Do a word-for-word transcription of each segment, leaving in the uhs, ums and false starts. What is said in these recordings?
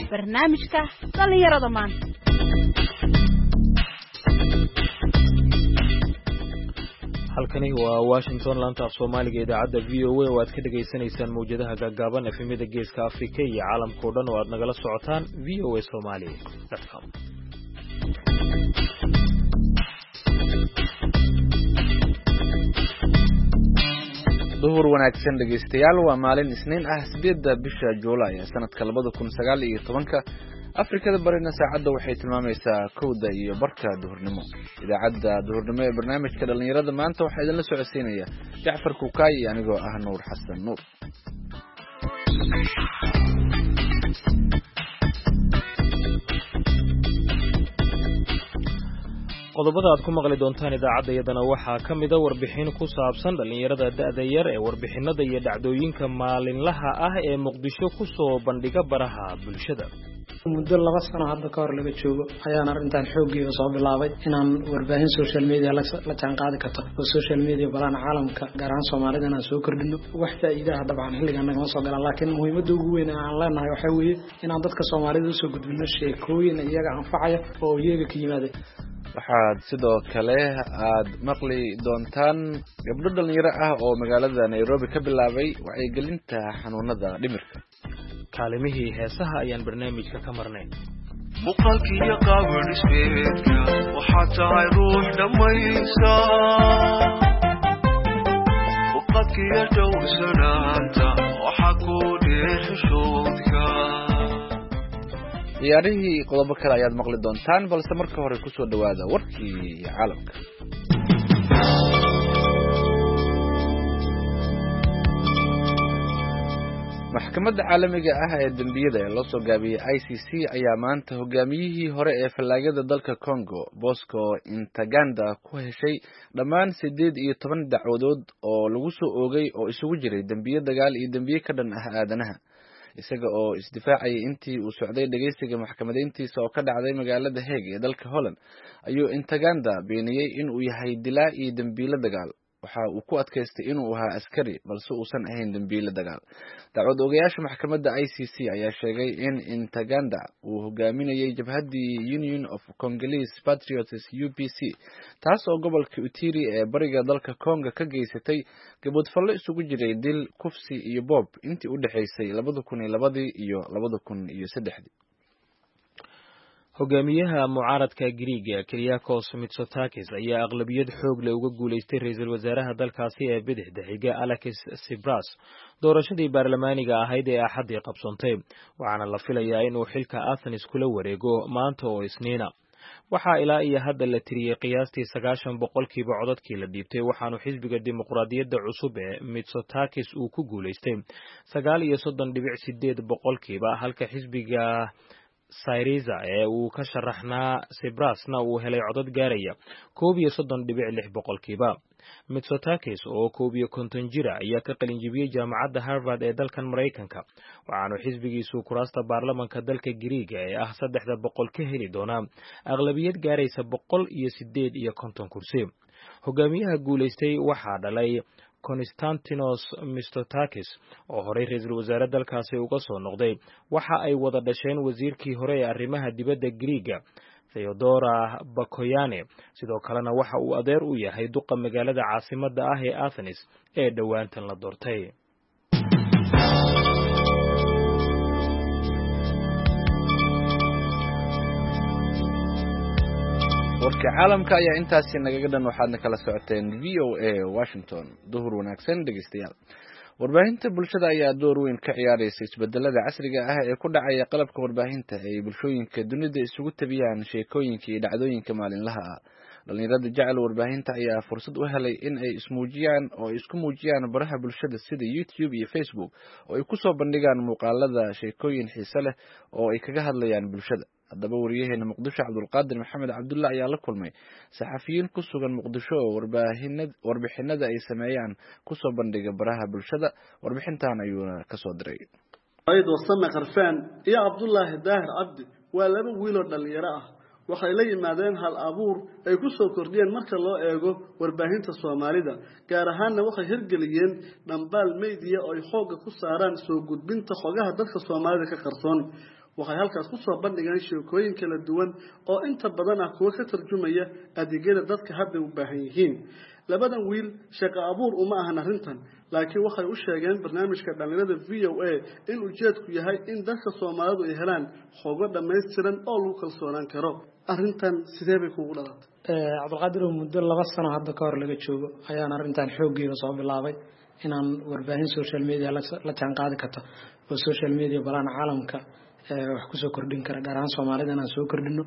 barnaamijka dhalinyarada maanta. halkani waa Washington laanta af Soomaaliga idaacadda V O A oo aad ka dhageysanaysaan mowjadaha gaagaaban efemida geeska Afrika iyo caalamka oo dhan oo aad nagala socotaan v o a somali dot com. duhur wanaagsan dhageystayaal waa maalin isniin ah sideedda bisha Juulaay sanadka labada kun sagaal iyo tobanka Afrikada barina saacadda waxay tilmaamaysaa kowda iyo barka duhurnimo. idaacadda duhurnimo ee barnaamijka dhalinyarada maanta waxaa idin la socodsiinaya Jacfar Kukaay iyo anigoo ah Nuur Xasan Nuur. qodobada aad ku maqli doontaan idaacadda iyadana waxaa ka mid ah warbixin ku saabsan dhalinyarada da'da yar ee warbixinada iyo dhacdooyinka maalinlaha ah ee Muqdisho ku soo bandhiga baraha bulshada. muddo laba sano hadda ka hor laga joogo ayaan arrintan xooggeeda soo bilaabay inaan warbaahin social media la jaan qaadi karto oo social media balaan caalamka gaar ahaan Soomaalida aan soo kordhino wax faa'iidaha dabcan xilligan naga soo galaan laakiin muhiimadda ugu weyn aan leenahay waxa weeye inaan dadka Soomaalida u soo gudbino sheekooyin iyaga anfacaya oo iyaga ka yimaada. waxaad sidoo kale aad maqli doontaan gabdho dhalinyaro ah oo magaalada Nairobi ka bilaabay wacyigelinta xanuunada dhimirka. kaalimihii heesaha ayaan barnaamijka ka marnay. muqalkiyo qaabisbeedka waxa tahay ruux dhamaysa muqalkiyo dhowrsanaanta waxa ku dheeshoodka. ciyaarihii qodobo kale ayaad maqli doontaan balse marka hore ku soo dhawaada warkii caalamka. maxkamadda caalamiga ah ee dambiyada ee loo soo gaabiyey I C C ayaa maanta hogaamiyihii hore ee fallaagada dalka Congo Bosco Ntaganda ku heshay dhammaan sideed iyo toban dacwadood oo lagu soo oogay oo isugu jiray dambiyo dagaal iyo dambiyo ka dhan ah aadanaha. isaga oo isdifaacayay intii uu socday dhageysiga maxkamadeyntiisa oo ka dhacday magaalada Hague ee dalka Holland ayuu Ntaganda beeniyay in uu yahay dilaa iyo dambiile dagaal. waxa uu ku adkaystay inuu ahaa askari balse uusan ahayn dambiile dagaal. dacwad ogayaasha maxkamadda I C C ayaa sheegay in Ntaganda uu hogaaminayay jabhaddii Union of Congolese Patriots U P C taas oo gobolka Utiri ee bariga dalka Congo ka geysatay gabadhfallo isugu jiray dil, kufsi iyo boob intii u dhaxaysay labada kun iyo laba iyo labada kun iyo saddex. hogaamiyaha mucaaradka Greega Kyriakos Mitsotakis ayaa aqlabiyad xoog leh uga guuleystay ra'iisul wasaaraha dalkaasi ee bidixda xiga Alexis Tsipras doorashadii baarlamaaniga ahayd ee Axaddii qabsoontay waxaana la filayaa inuu xilka Athens kula wareego maanta oo Isniina. waxaa ilaa iyo hadda la tiriyay qiyaastii sagaashan boqolkiiba codadkii la dhiibtay waxaanu xisbiga dimuqraadiyadda cusub ee Mitsotakis uu ku guuleystay sagaal iyo soddon dhibic sideed boqolkiiba halka xisbiga Syriza ee uu ka sharaxnaa Tsiprasna uu helay codad gaaraya koob iyo soddon dhibic lix boqolkiiba. Mitsotakis oo koob iyo konton jira ayaa ka qalin jebiyey jaamacadda Harvard ee dalkan Mareykanka waxaanu xisbigiisu kuraasta baarlamanka dalka Greega ee ah saddexda boqol ka heli doonaa aqlabiyad gaaraysa boqol iyo sideed iyo konton kursi. hogaamiyaha guuleystay waxaa dhalay Konstantinos Mitsotakis oo horey ra'iisul wasaare dalkaasi uga soo noqday. waxa ay wada dhasheen wasiirkii hore ee arrimaha dibadda Greega Theodora Bakoyane sidoo kalena waxa uu adeer u yahay duqa magaalada caasimadda ah ee Athens ee dhowaantan la doortay. warka caalamka ayaa intaasi nagaga dhan waxaadna kala socoteen V O A Washington. duhur wanaagsan dhageystayaal. warbaahinta bulshada ayaa door weyn ka ciyaaraysa isbedelada casriga ah ee ku dhacaya qalabka warbaahinta ee bulshooyinka dunida isugu tabiyaan sheekooyinka iyo dhacdooyinka maalinlaha ah. dhalinyarada jecel warbaahinta ayaa fursad u helay in ay ismuujiyaan oo ay isku muujiyaan baraha bulshada sida YouTube iyo Facebook oo ay ku soo bandhigaan muuqaalada sheekooyin xiiso leh oo ay kaga hadlayaan bulshada. haddaba wariyaheena Muqdisho Cabdulqaadir Maxamed Cabdulla ayaa la kulmay saxafiyiin ku sugan Muqdisho oo warbaahinada warbixinada ay sameeyaan ku soo bandhiga baraha bulshada. warbixintan ayuuna ka soo diray. Ayd wasame qarfaan iyo Cabdullaahi Daahir Cabdi waa laba wiil oo dhalinyaro ah waxay la yimaadeen hal abuur ay ku soo kordhiyeen marka loo eego warbaahinta Soomaalida gaar ahaanna waxay hirgeliyeen dhambaal media oo ay xoog ku saaraan soo gudbinta xogaha dadka Soomaalida ka qarsoon waxay halkaas ku soo bandhigeen sheekooyin kala duwan oo inta badan ah kuwa ka tarjumaya adeegyada dadka hadda u baahan yihiin labadan wiil shaqo abuur uma ahan arrintan laakiin waxay u sheegeen barnaamijka dhalinyarada v o a in ujeedku yahay in dadka Soomaalidu ay helaan xogo dhameystiran oo lagu kalsoonaan karo arrintan sidee bay kugu dhalatay ee Cabdulqaadir muddo laba sano hadda ka hor laga joogo ayaan arrintan xooggeeda soo bilaabay inaan warbaahin social media la jaan qaadi karto oo social media balaan caalamka ee wax ku soo kordhin kara gaar ahaan Soomaalida inaan soo kordhino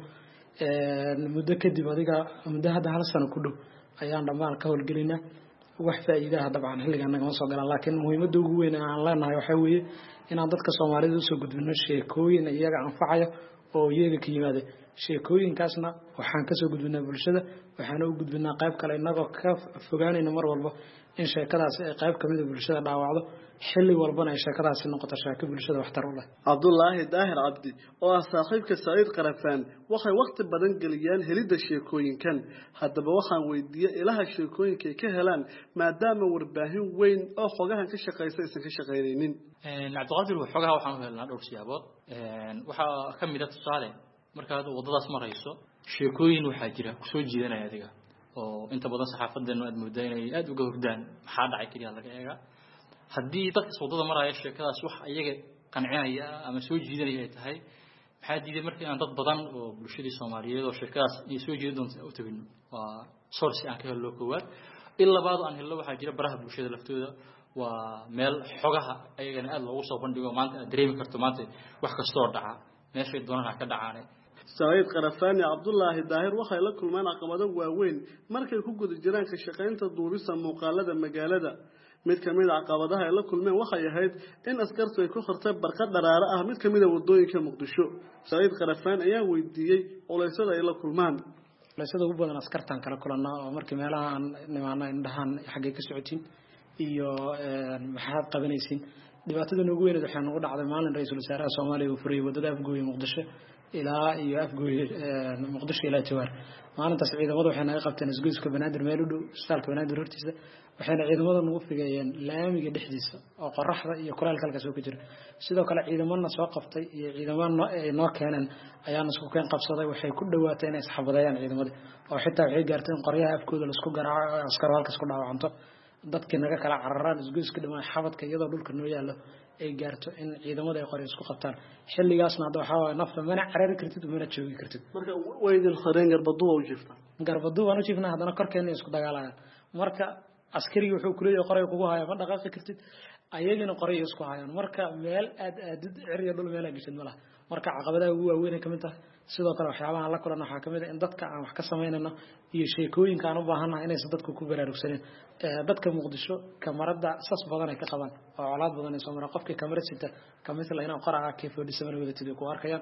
ee muddo kadib adiga muddo hadda hal sano ku dhow ayaan dhammaan ka howlgelinaa wax faa'iidaha dabcan xilligan naga soo galaan laakiin muhiimadda ugu weyn ee aan leenahay waxa weeye inaan dadka Soomaalida u soo gudbino sheekooyin iyaga anfacaya oo iyaga ka yimaada sheekooyinkaasna waxaan ka soo gudbinaa bulshada waxaan u gudbinaa qayb kale inagoo ka fogaanayna mar walba in sheekadaas ay qayb kamid ah bulshada dhaawacdo xilli walbana ay sheekadaas noqoto sheeko bulshada waxtar u leh Cabdullaahi Daahir Cabdi oo ah saaxiibka Saciid Qarafaan waxay waqti badan galiyaan helida sheekooyinkan haddaba waxaan weydiiyay ilaha sheekooyinka ay ka helaan maadaama warbaahin weyn oo xogahan ka shaqeysa aysan ka shaqeynaynin een Cabduqaadir xogaha waxaan u helnaa dhowr siyaabood een waxa kamid ah tusaale markaad wadadaas marayso sheekooyin waxa jira ku soo jiidanaya adiga oo inta badan saxaafadeena aad moodaa inay aad uga hordaan maxaa dhacay kaliya laga eega haddii dadka wadada maraya sheekadaas wax ayaga qancinaya ama soo jiidanaya ay tahay maxaa diiday markii aan dad badan oo bulshadii Soomaaliyeed oo sheekadaas ay soo jiidan doonto u tagino waa source aan ka helo koowaad illa baad aan helno waxa jira baraha bulshada laftooda waa meel xogaha ayagana aad loogu soo bandhigo maanta aad dareemi karto maanta wax kasta oo dhaca meesha doonana ka dhacaanay Saciid Qarafaan iyo Cabdullaahi Daahir waxay la kulmaan caqabado waaweyn markay ku guda jiraan ka shaqeynta duubista muuqaalada magaalada mid kamid ah caqabadaha ay la kulmeen waxay ahayd in askartu ay ku xirtay barqad dharaara ah mid kamid ah wadooyinka Muqdisho Saciid Qarafaan ayaa weydiiyay culaysada ay la kulmaan culaysada ugu badan askartan kala kulanaa oo markii meelaha aan nimaana indhahan xagee ka socotiin iyo maxaad qabanaysiin dhibaatada ugu weyn waxaan ugu dhacday maalin ra'iisul wasaaraha Soomaaliya uu furay wadada afgooy Muqdisho ilaa iyo afgooy Muqdisho ilaa Jawaar maalintaas ciidamadu waxay naga qabteen isgoyska Banaadir meel u dhow isbitaalka Banaadir hortiisa waxayna ciidamada nagu figayeen laamiga dhexdiisa oo qorraxda iyo kulaylka halkaas oo ka jira sidoo kale ciidamada soo qabtay iyo ciidamada ay noo keeneen ayaan isku keen qabsaday waxay ku dhawaatay inay saxaabadayaan ciidamada oo xitaa waxay gaarteen qoryaha afkooda la isku garaaco askar halkaas ku dhaawacanto dadkii naga kala cararaan isgoyska dhamaan xabadka iyadoo dhulka noo yaalo ay gaarto in ciidamada ay qori isku qabtaan xilligaasna hadda waxa way nafta mana carari kartid mana joogi kartid marka weydin xareen garbadu u jirta garbadu waan u jiifnaa hadana korkeena isku dagaalayaan marka askari wuxuu ku leeyahay qoray kugu haya ma dhaqaaqi kartid ayagina qoray isku hayaan marka meel aad aad ciriyo dhul meel gashin malaha marka caqabadaha ugu waaweyn kamid tahay sidoo kale waxyaabaha la kulana waxa kamid ah in dadka aan wax ka sameynayno iyo sheekooyinka aan u baahanahay inay dadku ku baraarugsaneen dadka Muqdisho kamarada sas badan ay ka qabaan oo colaad badan ay soo maraa qofkii kamarada sita kamithla inaan qoraa ka fadhiisan wadatido ku arkayaan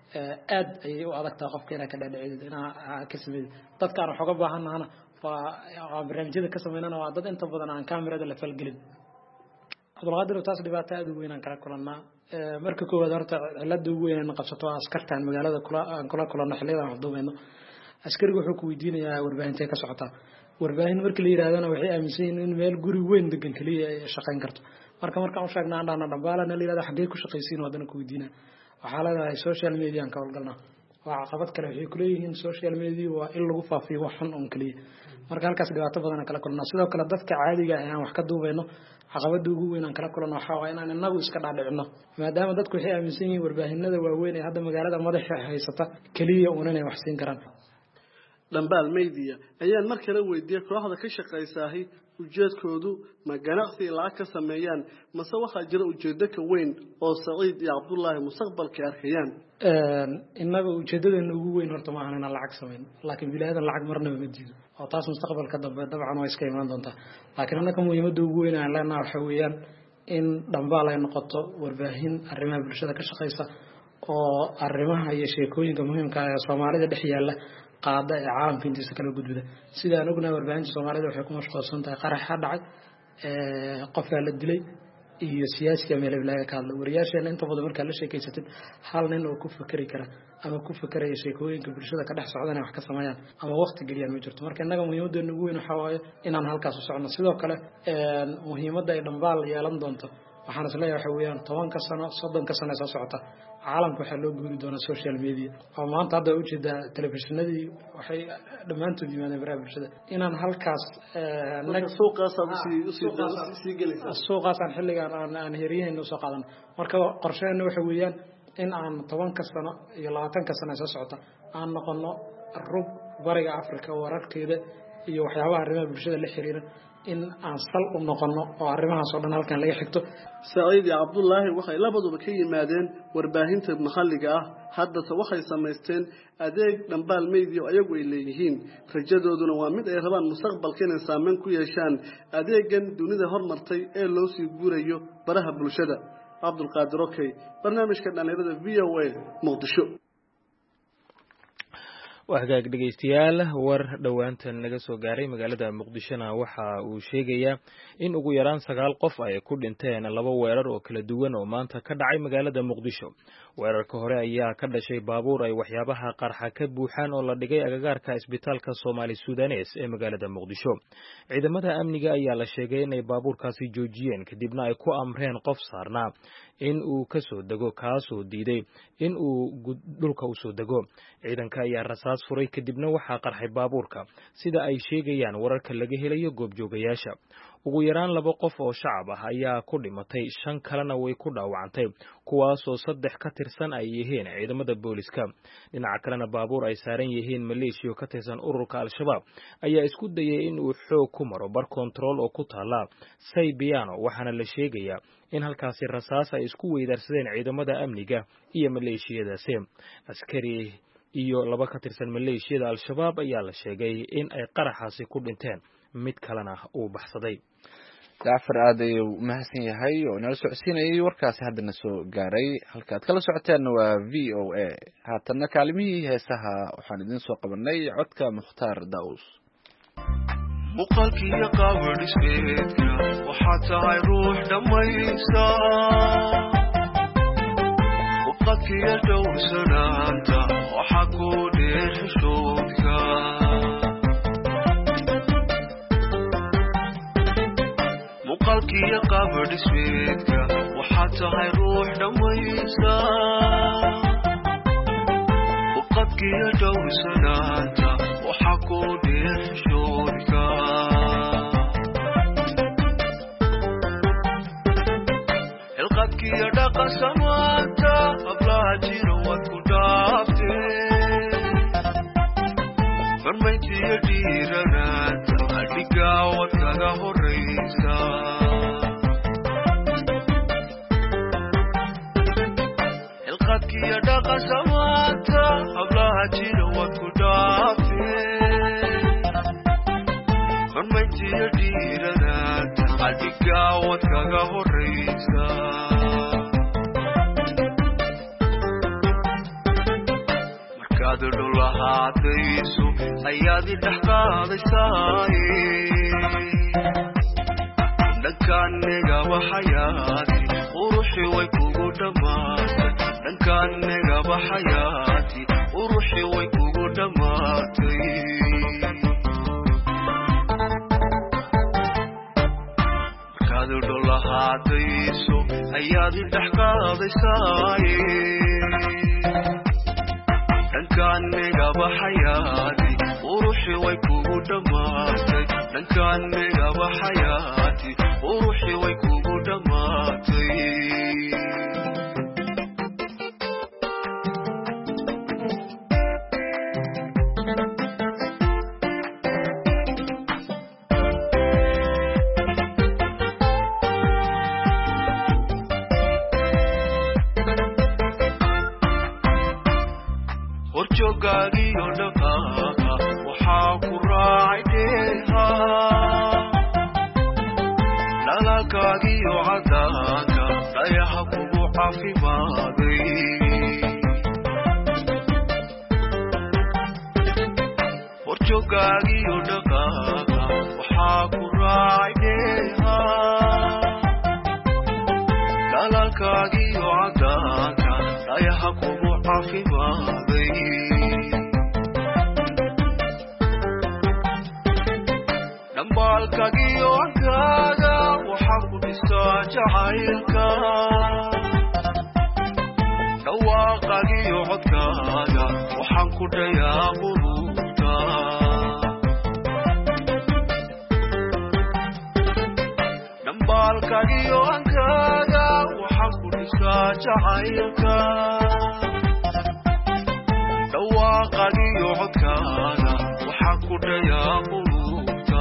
aad ay u adagtaa qofka inaa ka dhaadhicid inaa ka sameeyo dadka aan xoga baahanahay waa barnaamijyada ka sameynana waa dad inta badan aan kamarada la falgelin Cabdulqaadir taas dhibaato aad u weyn aan kala kulanaa marka koowaad horta cilada ugu weyn ee qabsato askartan magaalada kula kula kulana xilliga aan duubeyno askarigu wuxuu ku weydiinayaa warbaahinta ka socota warbaahin markii la yiraahdana waxay aaminsan yihiin in meel guri weyn degan kaliya ay shaqeyn karto marka marka aan sheegnaa dhana dhambaalaana la yiraahdo xagee ku shaqeysiin wadana ku weydiinaa waxa la yiraahdaa social media aan ka howlgalnaa waa caqabad kale waxay ku leeyihiin social media waa in lagu faafiyo wax xun oo kaliya marka halkaas dhibaato badan kala kulnaa sidoo kale dadka caadiga ah aan wax ka duubeyno caqabada ugu weyn aan kala kulano waxa waa inaan inagu iska dhaadhicino maadaama dadku waxay aaminsan yihiin warbaahinada waaweyn ee hadda magaalada madaxa haysata kaliya uun inay wax siin karaan dhambaal media ayaan mar kale weydiiyay kooxda ka shaqeysaahay ujeedkoodu ma ganacsi lacag ka sameeyaan mase waxa jira ujeedo ka weyn oo Saciid iyo Cabdullaahi mustaqbalka arkayaan een inaga ujeedadeena ugu weyn horta ma ahan lacag sameyn laakiin bilaadan lacag marnaba ma diido oo taas mustaqbalka dambe dabcan way iska iman doontaa laakiin anaka muhiimada ugu weyn aan leenahay waxa weeyaan in dhambaal ay noqoto warbaahin arrimaha bulshada ka shaqeysa oo arrimaha iyo sheekooyinka muhiimka ah ee Soomaalida dhex yaala qaada ee caalamka intiisa kala gudbida sida aan ognahay warbaahinta Soomaalida waxay ku mashquulsan tahay qarax dhacay ee qof la dilay iyo siyaasiga meel ilaaga ka hadla wariyaasheena inta badan marka la sheekeysatid hal nin oo ku fikiri kara ama ku fikiraya sheekooyinka bulshada ka dhex socdana wax ka sameeyaan ama waqti geliyaan ma jirto marka inaga muhiimadda ugu weyn waxa waaye inaan halkaas u socono sidoo kale ee muhiimadda ay dhambaal yeelan doonto waxaan isleeyahay waxa weeyaan toban ka sano soddon ka sano soo socota caalamka waxaa loo guuri doonaa social media oo maanta hadda ujeedaa telefishinadii waxay dhammaantood yimaadeen baraha bulshada inaan halkaas suuqaasaan xilligaan aan aan heriyahayna usoo qaadano marka qorsheena waxa weeyaan in aan tobanka sano iyo labaatanka sano soo socota aan noqono rub bariga Afrika wararkeeda iyo waxyaabaha arrimaha bulshada la xiriira in aan sal u noqono oo arrimahaas oo dhan halkan laga xigto Saciid iyo Cabdullaahi waxay labaduba ka yimaadeen warbaahinta maxalliga ah hadda waxay sameysteen adeeg dhambaal media ayagu ay leeyihiin rajadooduna waa mid ay rabaan mustaqbalka inay saameyn ku yeeshaan adeegan dunida hormartay ee loo sii guurayo baraha bulshada Cabdulqaadir Okay barnaamijka dhalinyarada V O A Muqdisho wahagaag dhageystayaal war dhawaantan naga soo gaaray magaalada Muqdishona waxa uu sheegayaa in ugu yaraan sagaal qof ay ku dhinteen laba weerar oo kala duwan oo maanta ka dhacay magaalada Muqdisho weerarka hore ayaa ka dhashay baabuur ay waxyaabaha qarxa ka buuxaan oo la dhigay agagaarka isbitaalka Soomaali Suudanes ee magaalada Muqdisho ciidamada amniga ayaa la sheegay in ay baabuurkaasi joojiyeen kadibna ay ku amreen qof saarnaa in uu ka soo dago kaasoo diiday in uu dhulka u soo dago ciidanka ayaa rasaas furay kadibna waxaa qarxay baabuurka sida ay sheegayaan wararka laga helayo goobjoogayaasha ugu yaraan laba qof oo shacab ah ayaa ku dhimatay shan kalena way ku dhaawacantay kuwaasoo saddex ka tirsan ay yihiin ciidamada booliska dhinaca kalena baabuur ay saaran yihiin maleeshiyo ka tirsan ururka al-shabaab ayaa isku dayay in uu xoog ku maro bar control oo ku taala Saybiano waxaana la sheegayaa in halkaasi rasaas ay isku weydaarsadeen ciidamada amniga iyo maleeshiyadaasi askari iyo laba ka tirsan maleeshiyada al-shabaab ayaa la sheegay in ay qaraxaasi ku dhinteen mid kalena uu baxsaday Jaafar aad ayuu mahadsan yahay oo nala socodsiinayay warkaasi haddana soo gaaray halkaad kala socoteen waa V O A haatana kaalimihii heesaha waxaan idin soo qabanay codka Mukhtaar Daawus muqalkiya qaabdhismeedka waxa tahay ruux dhamaysa muqalkiya dhowrsanaanta waxa ku dheershooka muqalkiya qaabdhismeedka waxa tahay ruux dhamaysa muqalkiya dhowrsanaanta waxa ku dheershooka القدكية دقا سماتا أبلاها جيرا واتكو دافتي فرميتي يديرا ناتا أدقا واتكا هوريسا القدكية دقا سماتا أبلاها جيرا واتكو دافتي فرميتي يديرا ناتا أدقا واتكا هوريسا مركادو لهاتيسو أيادي تحقاضيساي دكان نيغا وحياتي وروحي ويكوغو دماتي دكان نيغا وحياتي وروحي ويكوغو دماتي lahaadayso ayaad dhaxqaadaysaay dhankaaniga baxayaati uruxi way kugu dhamaatay dhankaaniga baxayaati uruxi way kugu dhamaatay joogaagiyo dhaqaaqa waxaa ku raacaydeha dhalaalkaagiyo cadaanka dhayaha kugu cafimaaday horjoogaagiyo dhaqaaqa waxaa ku raacaydeha dhalaalkaagiyo cadaanka dhayaha kugu cafimaaday dambaalkagiyo ankaaga waxaa ku dhisaa jacaylka ku dhayaa qulubta dhambaalkaagiyo ankaaga waxaan ku dhisaa jacaylka dhawaaqaagiyo codkaaga waxaan ku dhayaa qulubta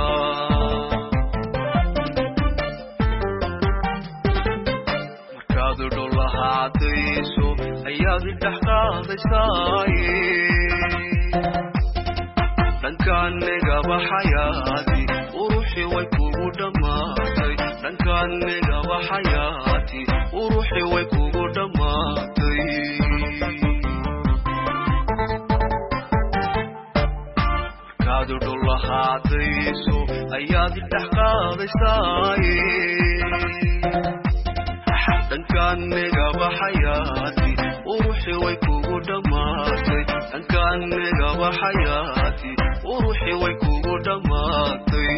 markaad dholahaadayso ayaad idhex qaadaysaaye dhankaaniga baxayaati uruxi way kugu dhammaatay dhankaaniga baxayaati uruxi way kugu dhammaatay markaad dholahaadayso ayaad idhex qaadaysaaye dhankaaniga baxayaati uruxi way kugu dhammaatay dhankaaniga baxayaati uruxi way kugu dhammaatay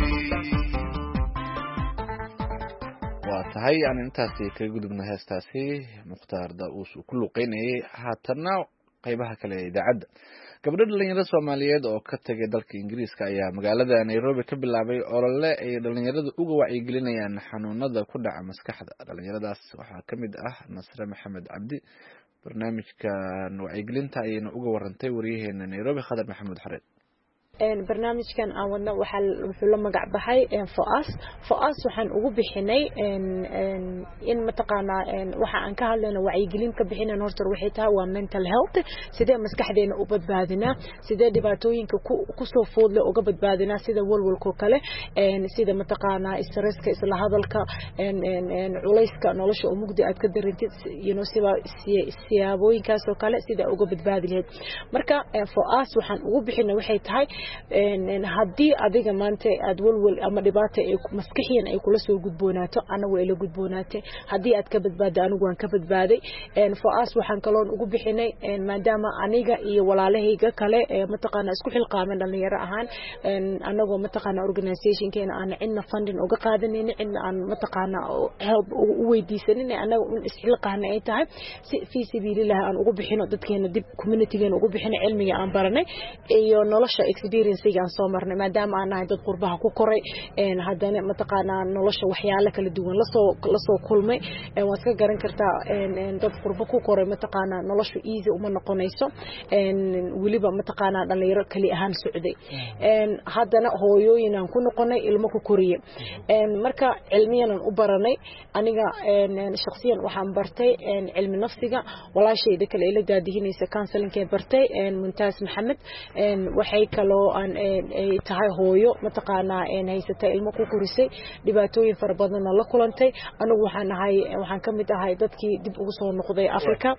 waa tahay aan intaasi kaga gudubna heestaasi mukhtaar daa'uus uu ku luqeynayay haatana qaybaha kale ee idaacadda gabdho dhalinyaro Soomaaliyeed oo ka tagay dalka Ingiriiska ayaa magaalada Nairobi ka bilaabay olole ay dhalinyarada uga wacyigelinayaan xanuunada ku dhaca maskaxda dhalinyaradaas waxaa kamid ah Nasre Maxamed Cabdi barnaamijkan wacyigelinta ayayna uga warantay wariyaheena Nairobi Khadar Maxamed Xareed een barnaamijkan aan wadna waxa wuxuu la magac baxay een for us for us waxaan ugu bixinay een een in mataqaana een waxa aan ka hadlayno wacyigelin ka bixinayno horta waxay tahay waa mental health sidee maskaxdeena u badbaadinaa sidee dhibaatooyinka ku soo foodle uga badbaadinaa sida walwalka kale een sida mataqaana stresska isla hadalka een een culayska nolosha oo mugdi aad ka darintid you know sida siyaabooyinkaas oo kale sida uga badbaadi lahayd marka for us waxaan ugu bixinay waxay tahay een hadii adiga maanta aad walwal ama dhibaato ay maskaxiyan ay kula soo gudboonaato anagu ay la gudboonaatay hadii aad ka badbaado anigu waan ka badbaaday een for us waxaan kaloon ugu bixinay een maadaama aniga iyo walaalahayga kale ee mataqaana isku xilqaamen dhalinyaro ahaan een anagu mataqaana organizationkeena aan cidna funding uga qaadanayna cidna aan mataqaana help u weydiisanin anagu in isxilqaana ay tahay si fi sabilillah aan ugu bixino dadkeena dib communitygeena ugu bixino cilmiga aan baranay iyo nolosha experience-ga aan soo marnay maadaama aan nahay dad qurbaha ku koray een hadana mataqaana nolosha waxyaalo kala duwan la soo la soo kulmay ee waad ka garan kartaa een dad qurbo ku koray mataqaana nolosha easy uma noqonayso een waliba mataqaana dhalinyaro kali ahaan socday een hadana hooyooyin aan ku noqonay ilmo ku koriye een marka cilmiyan u baranay aniga een shakhsiyan waxaan bartay een cilmi nafsiga walaashayda kale ila daadihinaysa counseling-ka bartay een Muntaas Maxamed een waxay kaloo aan ay tahay hooyo mataqaana in haysata ilmo ku korisay dhibaatooyin fara badan la kulantay anigu waxaan ahay waxaan kamid ahay dadkii dib ugu soo noqday Afrika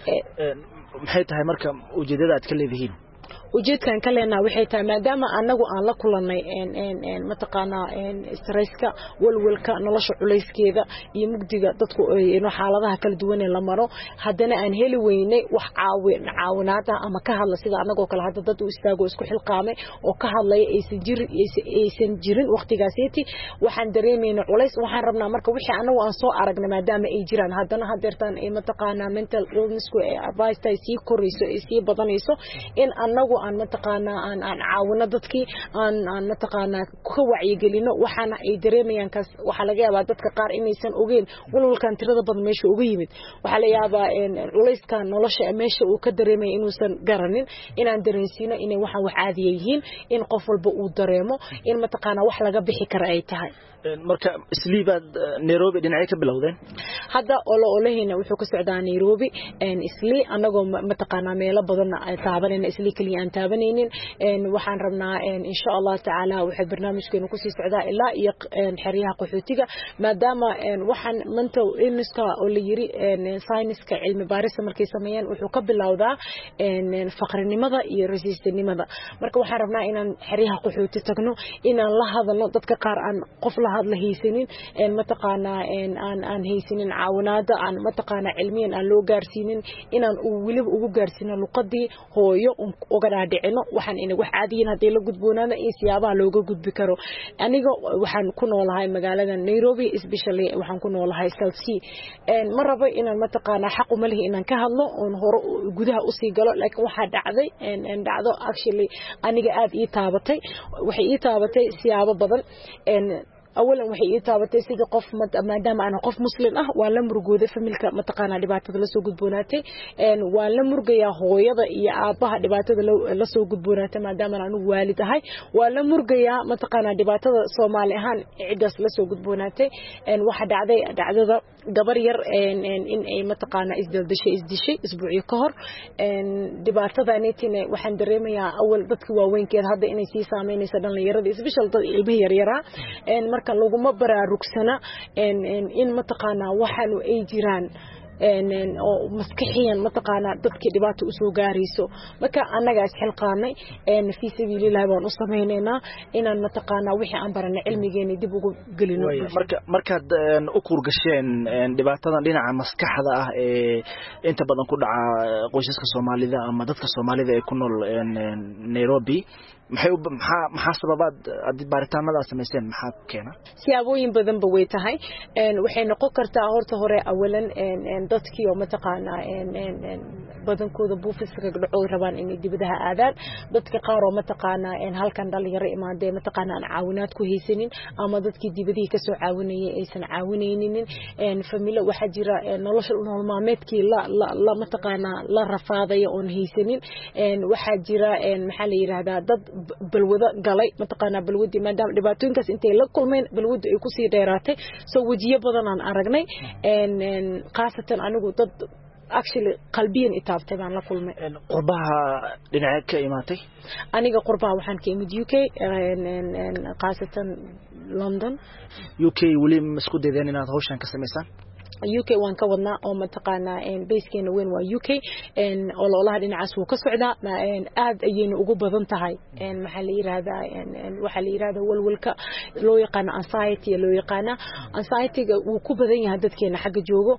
maxay tahay marka ujeedada aad ka leedahay ujeedkan kaleena waxay tahay maadaama anagu aan la kulanay een een een mataqaana een stresska walwalka nolosha culayskeeda iyo mugdiga dadku ay xaaladaha kala duwan ee la maro hadana aan heli weynay wax caawin caawinaad ama ka hadla sida anagoo kala hadda dad u istaago isku xilqaamay oo ka hadlay aysan jirin aysan jirin waqtigaasiti waxaan dareemeynaa culays waxaan rabnaa marka wixii anagu aan soo aragnay maadaama ay jiraan hadana hadeertaan ay mataqaana mental illness ku advice tay si korayso ay si badanayso in anagu aan mataqaana aan aan caawino dadkii aan aan mataqaana ku wacyigelino waxaana ay dareemayaan kaas waxa laga yaabaa dadka qaar inaysan ogeyn walwalkan tirada badan meesha uga yimid waxa la yaabaa in culayska nolosha meesha uu ka dareemay inuusan garanin inaan dareensiino inay waxa wax caadi yihiin in qof walba uu dareemo in mataqaana wax laga bixi kara ay tahay marka isliibaad Nairobi dhinacay ka bilowdeen hadda olo olahina wuxuu ka socdaa Nairobi een isli anagoo mataqaana meelo badan ay taabanayna isli kaliya aan taabanaynin een waxaan rabnaa een insha Allah taala waxa barnaamijkeenu ku sii socdaa ilaa iyo xiriyaha qaxootiga maadaama een waxaan mental illness-ka oo la yiri een science-ka cilmi baaris markay sameeyaan wuxuu ka bilowdaa een faqrinimada iyo rasiistanimada marka waxaan rabnaa inaan xiriyaha qaxooti tagno inaan la hadalno dadka qaar aan qof la hadla haysanin een mataqaana een aan aan haysanin caawinaada aan mataqaana cilmiyan aan loo gaarsiinin inaan uu waliba ugu gaarsiino luqadii hooyo uga dhaadhicino waxaan in wax caadiyin hadii la gudboonaana in siyaabaha looga gudbi karo aniga waxaan ku noolahay magaalada Nairobi especially waxaan ku noolahay South Sea een ma rabo inaan ma taqaana xaq u malahi inaan ka hadlo oo hore gudaha u sii galo laakiin waxa dhacday een dhacdo actually aniga aad ii taabatay waxay ii taabatay siyaabo badan een أولاً وحي إتابتي سيد قف ما دام أنا قف مسلم أه ولا مرجودة في ملك متقنا دبعت لسه جود بناتي إن ولا مرجيا هو يضا يا أباه دبعت لسه جود بناتي ما دام أنا والد هاي ولا مرجيا متقنا دبعت صومالي هان عدس لسه جود بناتي إن واحد عدي عدد جبرير إن إن إن أي متقنا إزدل دشي إزدشي أسبوعي قهر إن دبعت ذانيتنا وحن دريم يا أول ضدك وين كده هذا إني سيسا مين سدنا ليرد إسبشل ضد البهير يرى إن مركز لوجو برaarugsana in in ma taqaana waxaan ay jiraan in oo maskaxiyan ma taqaana dadkii dhibaato u soo gaarayso marka anaga is xilqaanay in fi sabiilillaah baan u sameeynaa inaan ma taqaana wixii aan baranay cilmigeena dib ugu galino marka marka u kurgasheen dhibaatadan dhinaca maskaxda ah ee inta badan ku dhaca qoysaska Soomaalida ama dadka Soomaalida ee ku nool Nairobi maxay maxaa maxaa sababaad adii baaritaanada sameeyeen maxaa keena siyaabooyin badan ba way tahay een waxay noqon kartaa horta hore awalan een dadkii oo ma taqaana een een badankooda buufiska gacoo rabaan in dibadaha aadaan dadka qaar oo ma taqaana een halkan dhalinyaro imaadeen ma taqaana aan caawinaad ku haysanin ama dadkii dibadii ka soo caawinayay aysan caawinaynin een familo waxa jira nolosha nololmaameedkii la la ma taqaana la rafaaday oo haysanin een waxa jira een maxaa la yiraahdaa dad balwada galay ma taqaana balwadi maadaama dhibaatooyinkaas intay la kulmeen balwada ay ku sii dheeraatay soo wajiyo badan aan aragnay een qaasatan anigu dad actually qalbiyan itaabtay baan la kulmay qurbaha dhinaca ka imaatay aniga qurbaha waxaan ka imid U K een qaasatan London U K wali masku deedeen inaad hawshan ka sameysaan U K waan ka wadnaa oo ma taqaana in basekeena weyn waa U K in ololaha dhinacaas uu ka socdaa ma in aad ayayna ugu badan tahay in maxaa la yiraahdaa in waxa la yiraahdaa walwalka loo yaqaan anxiety loo yaqaan anxiety-ga uu ku badan yahay dadkeena xagga joogo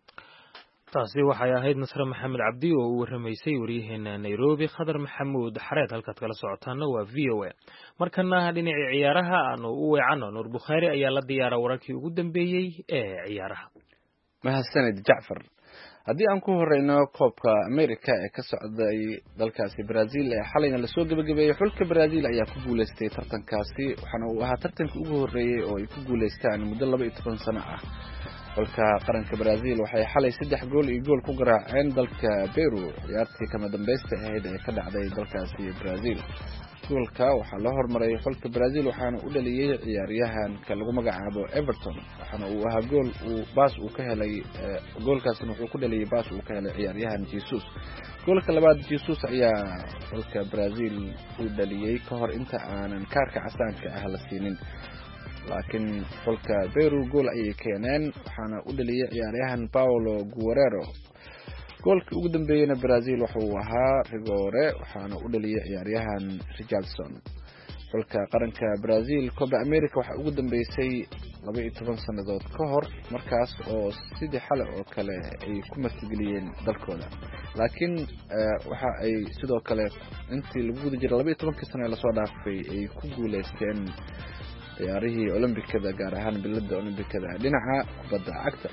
taasi waxay ahayd Nasra Maxamed Cabdi oo u waramaysay wariyaheena Nairobi Khadar Maxamuud Xareed halka kala socotaana waa V O A markana dhinaca ciyaaraha aanu u weecano Nur Bukhari ayaa la diyaaray wararkii ugu dambeeyay ee ciyaaraha mahadsanid Jacfar haddii aan ku horeyno koobka America ee ka socday dalkaasi Brazil ee xalayna la soo gabagabeeyay xulka Brazil ayaa ku guuleystay tartankaasi waxaana uu ahaa tartankii ugu horeeyay oo ay ku guuleystaan muddo laba iyo toban sano ah xulka qaranka Brazil waxay xalay saddex gool iyo gool ku garaaceen dalka Peru ciyaartii kama dambaysta ahayd ee ka dhacday dalkaasi Brazil goolka waxaa la hormaray xulka Brazil waxaana u dhaliyay ciyaaryahanka lagu magacaabo Everton waxaana uu ahaa gool uu baas uu ka helay goolkaasna wuxuu ku dhaliyay baas uu ka helay ciyaaryahan Jesus goolka labaad Jesus ayaa xulka Brazil u dhaliyay ka hor inta aanan kaarka casaanka ah la siinin laakiin xulka Peru gool ayay keeneen waxaana u dhaliyay ciyaaryahan Paulo Guerrero goolkii ugu dambeeyayna Brazil waxa uu ahaa rigore waxaana u dhaliyay ciyaaryahan Richardson xulka qaranka Brazil Copa America waxa ugu dambeysay laba iyo toban sanadood ka hor markaas oo sidii xal oo kale ay ku martigeliyeen dalkooda laakiin waxa ay sidoo kale intii lagu guda jiray laba iyo toban sano la soo dhaafay ay ku guuleysteen ciyaarihii Olimbikada gaar ahaan bilada Olimbikada dhinaca kubadda cagta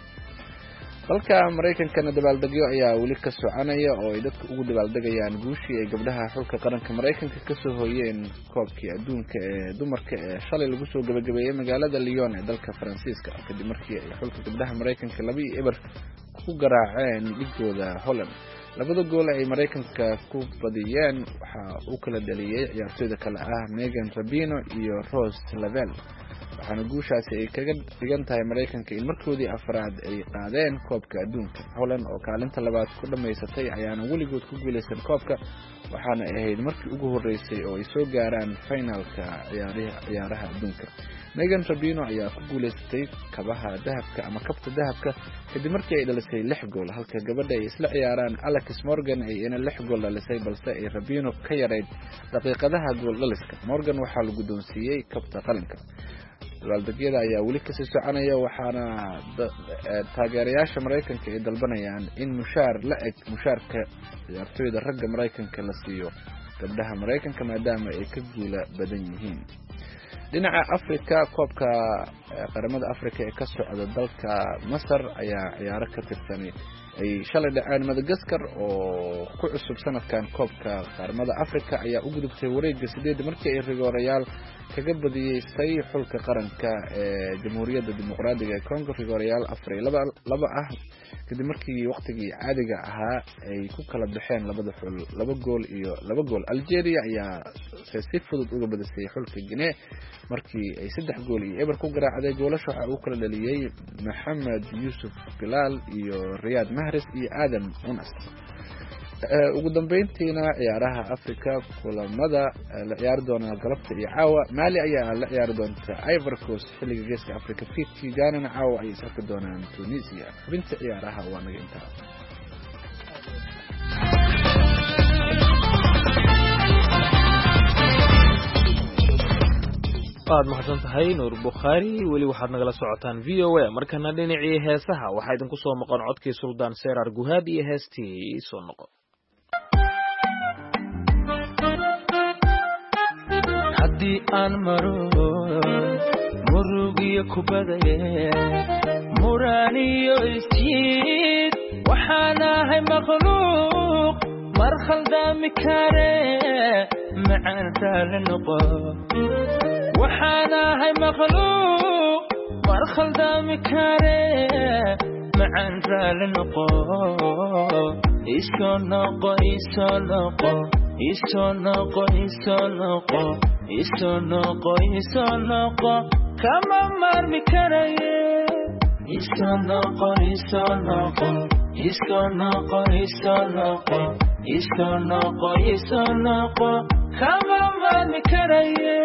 dalka Mareykanka dabaaldegyo ayaa wali ka soconaya oo ay dadku ugu dabaaldegayaan guushii ay gabdhaha xulka qaranka Mareykanka ka soo hooyeen koobkii adduunka ee dumarka ee shalay lagu soo gabagabeeyay magaalada Lyon ee dalka Faransiiska kadib markii ay xulka gabdhaha Mareykanka laba iyo eber ku garaaceen dhigooda Holland labada gool ay Mareykanka ku badiyeen waxa uu kala dhaliyay ciyaartooyda kale ah Megan Rapinoe iyo Rose Lavelle waxaana guushaasi ay kaga dhigan tahay Mareykanka in markoodii afraad ay qaadeen koobka adduunka Holland oo kaalinta labaad ku dhameysatay ayaana weligood ku guuleysan koobka waxaana ahayd markii ugu horeysay oo ay soo gaaraan finalka ciyaaraha ciyaaraha adduunka Megan Rapinoe ayaa ku guuleysatay kabaha dahabka ama kabta dahabka kadib markii ay dhalisay lix gool halka gabadha ay isla ciyaaraan Alex Morgan ay ina lix gool dhalisay balse ay Rapinoe ka yareyd daqiiqadaha gool dhaliska Morgan waxaa lagu doonsiiyay kabta qaranka dabaaldegyada ayaa weli ka sii soconaya waxaana taageerayaasha Mareykanka ay dalbanayaan in mushaar la eg mushaarka ciyaartooyda ragga Mareykanka la siiyo gabdhaha Mareykanka maadaama ay ka guula badan yihiin. dhinaca Afrika koobka qaramada Afrika ee ka socda dalka Masar ayaa ciyaaro ka tirsan ay shalay dhaceen. Madagascar oo ku cusub sanadkan koobka qaramada Afrika ayaa u gudubtay wareegga sideed markii ay rigoorayaal kaga badiyay say xulka qaranka ee Jamhuuriyadda Dimuqraadiga ee Congo rigoorayaal afar iyo laba ah kadib markii waqtigii caadiga ahaa ay ku kala baxeen labada xul laba gool iyo laba gool. Algeria ayaa si fudud uga badisay xulka Guinea markii ay saddex gool iyo eber ku garaacday. goolasha waxa uu kala dhaliyay Maxamed Yusuf Bilal iyo Riyad Mahrez iyo Adam Unas. ugu dambeyntiina ciyaaraha Afrika kulamada la ciyaar doona galabta iyo caawa. Mali ayaa la ciyaar doonta Ivory Coast xilliga geeska Afrika fiidkii. Ghana caawa ay isarki doonaan Tunisia. xubinta ciyaaraha waa naga intaa. aad mahadsan tahay Nuur Bukhari. weli waxaad nagala socotaan V O A. markana dhinacii heesaha waxaa idinku soo maqan codkii Suldaan Serar Guhaad iyo heestii soo noqo. haddii aan maro murugiyo kubadaye muraaniyo istiid waxaan ahay makhluuq mar khaldaami kare macaan raali noqo. waxaan ahay makhluuq mar khaldaami kare macaan raali noqo. isoo noqo isoo noqo isoo noqo isoo noqo isoo noqo isoo noqo kama maarmi karaye. isoo noqo isoo noqo isoo noqo isoo noqo isoo noqo isoo noqo kama maarmi karaye.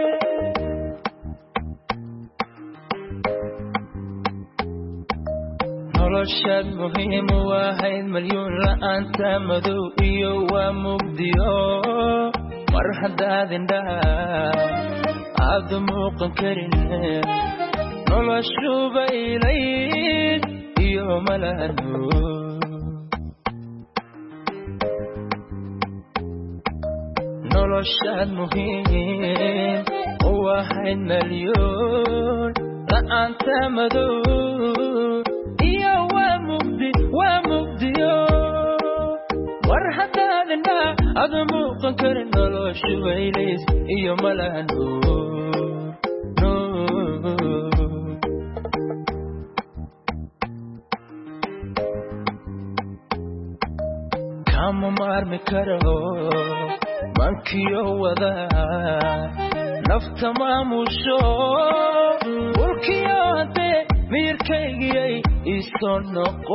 noloshaad muhiim u ahayd malyuun la'aanta madow iyo waa mugdiyo mar haddaad indhaha aada muuqan karin noloshuba ilayd iyo malahano. noloshaad muhiim u ahayd malyuun la'aanta madow war haddaad indhaha aada muuqan karin noloshu waylays iyo malaha nuur kama maarmi karo mankiyo wada nafta maamusho ulkiyo hadee miyirkaygiyay isoo noqo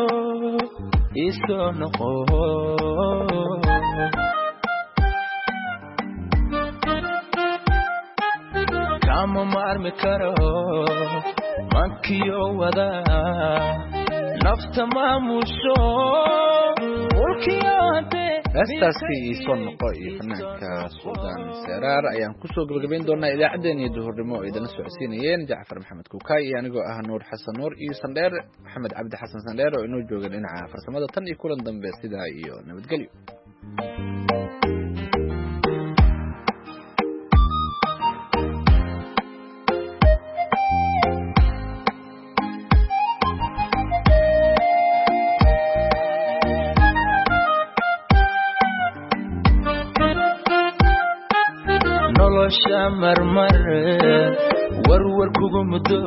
isoo noqo. kama maarmi karo mankiyo wada nafta maamusho ulkiyo hadee heestaasi isoo noqo iyo fanaanka Suldaan Serar ayaan kusoo gabagabayn doonaa idaacaddeenii duhurnimo oo idin socodsiinayeen Jacfar Maxamed Kuukay iyo anigoo ah Nuur Xasan Nuur iyo Sandheer Maxamed Cabdi Xasan Sandheer oo inoo jooga dhinaca farsamada. tan iyo kulan dambe sidaa iyo nabadgelyo. marmar warwar kugu muddo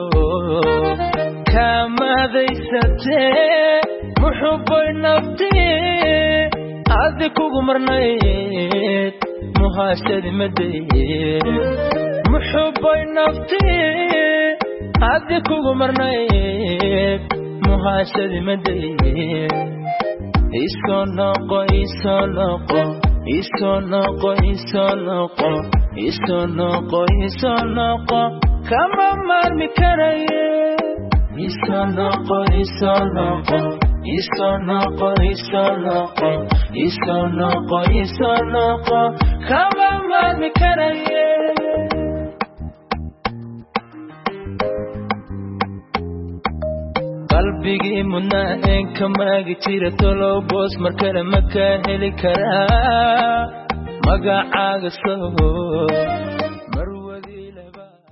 kaamaadaysatee muxubbay naftii adi kugu marnayd muhaashadi madaye. muxubbay naftii adi kugu marnayd muhaashadi madaye. isoo noqo isoo noqo isoo noqo isoo noqo isoo noqo isoo noqo kama maarmi karaye. isoo noqo isoo noqo isoo noqo isoo noqo isoo noqo isoo noqo kama maarmi karaye. qalbigii mudnaa een kamaagi jira tolow boos mar kale ma ka heli karaa magacaaga soo